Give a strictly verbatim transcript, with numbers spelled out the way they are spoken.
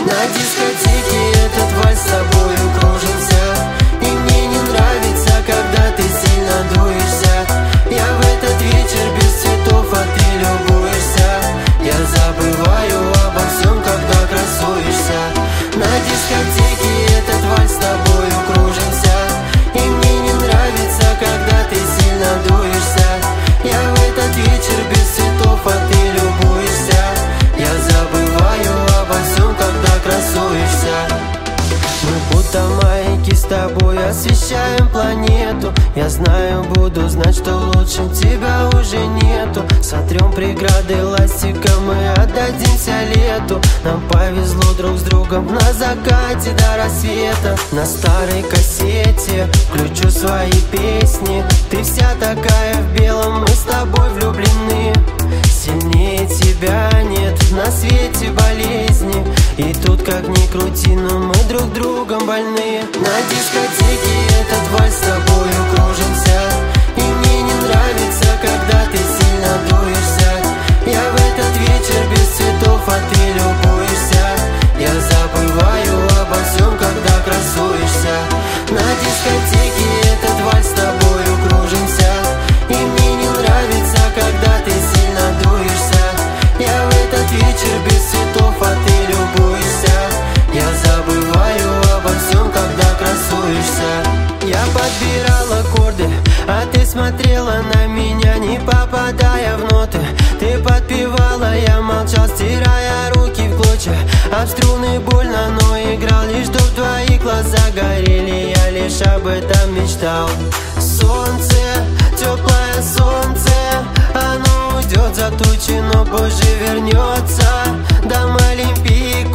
На дискотеке этот вальс с тобою кружимся, и мне не нравится, когда ты сильно дуешься. Я в этот вечер без цветов, а ты любуешься. Я забываю обо всем, когда красуешься. На дискотеке этот вальс с тобою кружимся, и мне не нравится, когда ты сильно дуешься. Я в этот вечер без цветов, а ты любуешься. Я забываю обо всем, когда красуешься. Мы будто маяки с тобой освещаем планету. Я знаю, буду знать, что лучше тебя уже нету. Сотрем преграды ластиком и отдадимся лету. Нам повезло друг с другом на закате до рассвета. На старой кассете включу свои песни. Ты вся такая в белом, мы с тобой влюблены. Сильнее тебя нет на свете болезни. И тут как ни крути, но мы друг другом больны. На дискотеке этот вальс с тобою кружимся, и мне не нравится, когда ты сильно дуешься. Я в этот вечер без цветов, а ты любуешься. Я забываю обо всем, когда красуешься. На дискотеке этот вальс с тобою кружимся, и мне не нравится, когда ты сильно дуешься. Я в этот вечер без цветов, а ты любуешься. Я забываю обо всем, когда красуешься. Я подбирал аккорды, а ты смотрела на меня, не попадая в ноты. Ты подпевала, я молчал, стирая руки в клочья. Об струны больно, но играл, лишь чтоб твои глаза горели. Я лишь об этом мечтал. Солнце, теплое солнце, оно уйдет за тучи, но позже вернется. Дам Олимпийку